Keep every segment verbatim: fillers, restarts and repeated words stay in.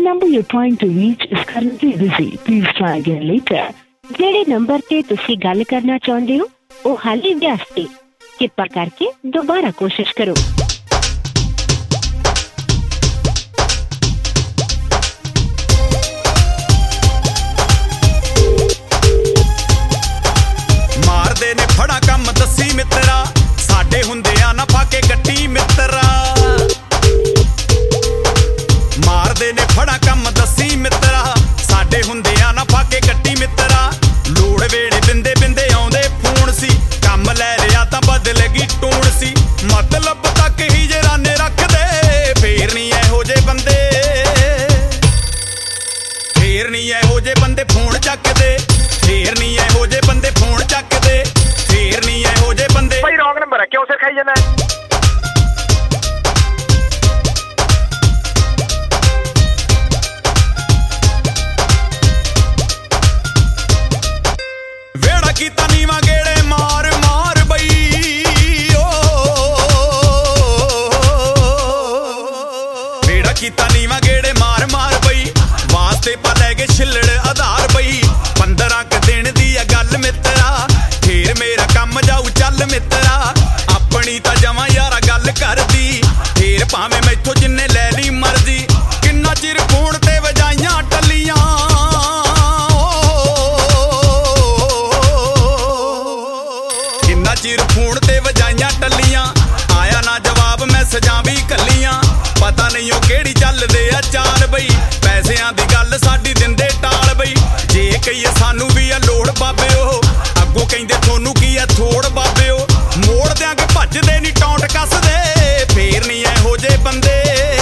number you're trying to reach is currently busy. Please try again later. ਜਿਹੜੇ number ਤੇ ਤੁਸੀਂ ਗੱਲ ਕਰਨਾ ਚਾਹੁੰਦੇ ਹੋ ਉਹ ਹਾਲੇ ਵਿਅਸਤ ਹੈ। ਕਿਰਪਾ ਕਰਕੇ ਦੁਬਾਰਾ ਕੋਸ਼ਿਸ਼ ਕਰੋ। ਮਾਰਦੇ ਨੇ ਫੜਾ ਕੰਮ ਦੱਸੀ ਮਿੱਤਰਾ, ਸਾਡੇ ਹੁੰਦੇ ਆ ਨਾ ਫਾਕੇ ਗੱਟੀ ਮਿੱਤਰਾ। ਮਾਰਦੇ ਨੇ ਫੜਾ ਕੰਮ ਦੱਸੀ ਮਿੱਤਰਾ, ਸਾਡੇ ਹੁੰਦੇ ਆ ਨਾ ਫਾਕੇ ਗੱਟੀ ਮਿੱਤਰਾ। ਲੋੜ ਵੇਲੇ ਬਿੰਦੇ ਬਿੰਦੇ ਆਉਂਦੇ ਫੋਨ ਸੀ, ਕੰਮ ਲੈ ਲਿਆ ਤਾਂ ਬਦਲੇਗੀ ਟੂਣ ਸੀ। ਮਤਲਬ ਤੱਕ ਹੀ ਜਰਾਨੇ ਰੱਖਦੇ, ਫੇਰ ਨੀ ਇਹੋ ਜੇ ਬੰਦੇ, ਫੇਰ ਨੀ ਇਹੋ ਜੇ ਬੰਦੇ ਫੋਨ ਚੱਕਦੇ, ਫੇਰ ਨੀ ਇਹੋ ਜੇ ਬੰਦੇ ਫੋਨ ਚੱਕਦੇ, ਫੇਰ ਨੀ ਇਹੋ ਜੇ ਬੰਦੇ। ਭਾਈ ਰੌਂਗ ਨੰਬਰ ਹੈ, ਕਿਉਂ ਸਿਰ ਖਾਈ ਜਾਂਦਾ? ਵੇੜਾ ਕੀਤਾ ਨੀਵਾਂ ਗੇੜੇ ਮਾਰ ਮਾਰ ਬਈ, ਵੇੜਾ ਕੀਤਾ ਨੀਵਾਂ ਗੇੜੇ ਮਾਰ ਮਾਰ ਬਈ। ਵਾਸਤੇ ਪਾ ਲੈ ਗਏ ਛਿੱਲੜ ਆਧਾਰ ਬਈ। ਪੰਦਰਾਂ ਕੁ ਦਿਨ ਦੀ ਆ ਗੱਲ ਮਿੱਤਰਾ, ਫੇਰ ਮੇਰਾ ਕੰਮ ਜਾਊ ਚੱਲ ਮਿੱਤਰਾ। ਆਪਣੀ ਤਾਂ ਜਮਾਂ ਯਾਰਾ ਗੱਲ ਕਰਦੀ, ਫੇਰ ਭਾਵੇਂ ਮੈਥੋਂ ਜਿੰਨੇ ਲੈ ਲਈ ਮਰਜ਼ੀ। ਕਿੰਨਾ ਚਿਰ ਫੋਨ ਤੇ ਵਜਾਈਆਂ ਟੱਲੀਆਂ, ਕਿੰਨਾ ਚਿਰ ਫੋਨ ਤੇ ਵਜਾਈਆਂ ਟੱਲੀਆਂ। ਆਇਆ ਨਾ ਜਵਾਬ ਮੈਸੇਜਾਂ ਵੀ ਕੱਲੀਆਂ, ਪਤਾ ਨਹੀਂ ਉਹ ਕਿਹੜੀ ਚੱਲਦੇ ਆ ਚਾਲ ਬਈ। ਪੈਸਿਆਂ ਦੀ ਗੱਲ ਸਾਡੀ ਦਿੰਦੇ ਟਾਲ ਬਈ, ਜੇ ਕਹੀਏ ਸਾਨੂੰ ਵੀ ਆ ਲੋੜ ਬਾਬਿਓ, ਅੱਗੋਂ ਕਹਿੰਦੇ ਤੁਹਾਨੂੰ ਕੀ ਆ ਥੋੜ ਬਾਬਿਓ। ਮੋੜ ਦਿਆਂਗੇ ਭੱਜਦੇ ਨੀ ਟੌਂਟ ਕੱਸਦੇ, ਫੇਰ ਨੀ ਇਹੋ ਜੇ ਬੰਦੇ,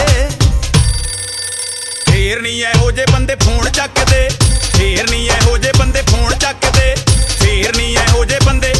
ਫੇਰ ਨੀ ਇਹੋ ਜੇ ਬੰਦੇ ਫੋਨ ਚੱਕਦੇ, ਫੇਰ ਨੀ ਇਹੋ ਜੇ ਬੰਦੇ ਫੋਨ ਚੱਕਦੇ, ਫੇਰ ਨੀ ਇਹੋ ਜੇ ਬੰਦੇ।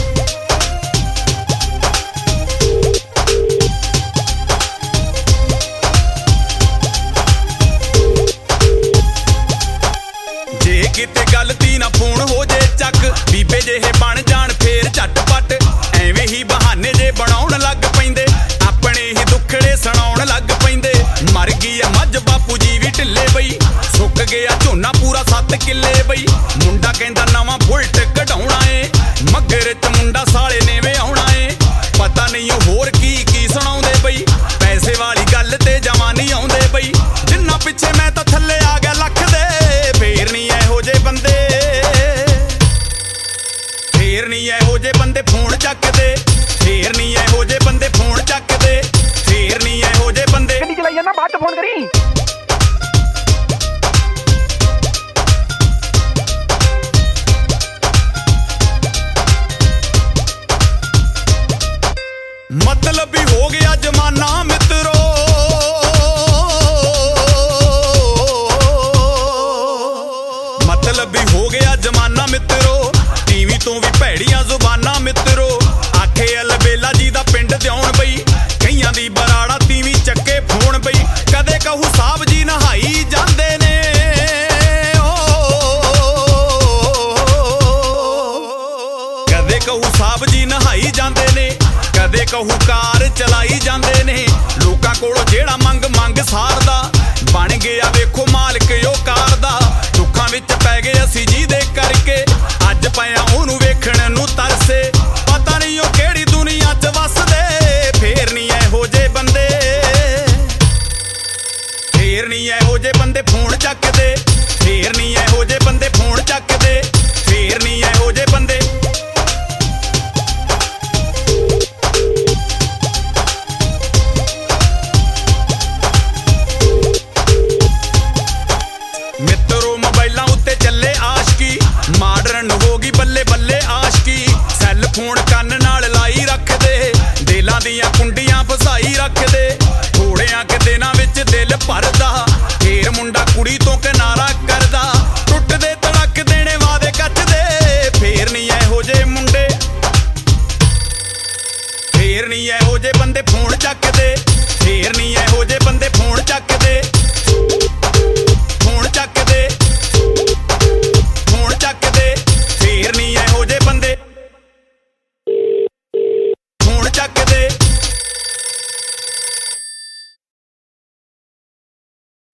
ਜੇ ਕਿਤੇ ਗਲਤੀ ਨਾ ਫੋਨ ਹੋ ਜੇ ਚੱਕ, ਬੀਬੇ ਜਿਹੇ ਬਣ ਜਾਣ ਫੇਰ ਝਟਪਟ। ਐਵੇਂ ਹੀ ਬਹਾਨੇ ਜੇ ਬਣਾਉਣ ਲੱਗ ਪੈਂਦੇ, ਆਪਣੇ ਹੀ ਦੁੱਖੜੇ ਸੁਣਾਉਣ ਲੱਗ ਪੈਂਦੇ। ਮਰ ਗਈ ਆ ਮੱਝ ਬਾਪੂ ਜੀ ਵੀ ਢਿੱਲੇ ਬਈ, ਸੁੱਕ ਗਿਆ ਝੋਨਾ ਪੂਰਾ ਸੱਤ ਕਿੱਲੇ ਬਈ। ਮੁੰਡਾ ਕਹਿੰਦਾ ਨਵਾਂ ਬੁਲਟ ਕਢਾਉਣਾ ਏ, ਮੱਗਰ ਚ ਮੁੰਡਾ ਸਾਲੇ ਨੇ ਵੇ ਆਉਣਾ ਏ। ਪਤਾ ਨਹੀਂ ਉਹ ਹੋਰ ਕੀ ਕੀ ਸੁਣਾਉਂਦੇ ਬਈ, ਪੈਸੇ ਵਾਲੀ ਗੱਲ ਤੇ ਜਮਾਂ ਨਹੀਂ ਆਉਂਦੇ ਬਈ। ਜਿੰਨਾ ਪਿੱਛੇ ਮੈਂ ਤਾਂ ਥੱਲੇ ਆ ਗਿਆ ਲੱਖ ਦੇ, ਫੇਰ ਨੀ ਇਹੋ ਜੇ ਬੰਦੇ, ਫੇਰ ਨੀ ਇਹੋ ਜੇ ਬੰਦੇ ਫੋਨ ਚੱਕਦੇ, ਫੇਰ ਨੀ ਇਹੋ ਜੇ ਬੰਦੇ ਫੋਨ ਚੱਕਦੇ, ਫੇਰ ਨੀ ਇਹੋ ਜੇ ਬੰਦੇ। ਗੱਡੀ ਚਲਾਈ ਜਾਂਦਾ, ਬਾਅਦ ਚ ਫੋਨ ਕਰੀ। ਮਤਲਬ ਵੀ ਹੋ ਗਿਆ ਜ਼ਮਾਨਾ ਮਿੱਤਰੋ, ਮਤਲਬ ਵੀ ਹੋ ਗਿਆ ਜ਼ਮਾਨਾ ਮਿੱਤਰੋ। ਟੀਵੀ ਤੋਂ ਵੀ ਭੈੜੀਆਂ ਜ਼ੁਬਾਨਾਂ ਮਿੱਤਰੋ, ਆਖੇ ਅਲਬੇਲਾ ਜੀ ਦਾ ਪਿੰਡ ਦਿਉਣ ਬਈ। ਕਈਆਂ ਦੀ ਬਰਾੜਾ ਤੀਵੀਂ ਚੱਕੇ ਫੋਨ ਬਈ, ਕਦੇ ਕਹੂ ਸਾਹਿਬ ਜੀ ਨਹਾਈ ਜਾਂਦੇ ਨੇ, ਕਦੇ ਕਹੂ ਸਾਹਿਬ ਜੀ ਨਹਾਈ ਜਾਂਦੇ ਨੇ, ਕਦੇ ਕਹੂ ਕਾਰ ਚਲਾਈ ਜਾਂਦੇ ਨੇ। ਲੋਕਾਂ ਕੋਲੋਂ ਜਿਹੜਾ ਮੰਗ ਮੰਗ ਸਾਰਦਾ, ਬਣ ਗਿਆ ਵੇਖੋ ਮਾਲਕ ਉਹ ਕਾਰ ਦਾ। ਦੁੱਖਾਂ ਵਿੱਚ ਪੈ ਗਏ ਅਸੀਂ ਜਿਹਦੇ ਕਰਕੇ, ਅੱਜ ਪਿਆ ਉਹਨੂੰ ਵੇਖਣ ਨੂੰ ਤਰਸੇ। ਪਤਾ ਨਹੀਂ ਉਹ ਕਿਹੜੀ ਦੁਨੀਆ 'ਚ ਵੱਸਦੇ, ਫੇਰ ਨੀ ਇਹੋ ਜੇ ਬੰਦੇ, ਫੇਰ ਨੀ ਇਹੋ ਜੇ ਬੰਦੇ ਫੋਨ ਚੱਕ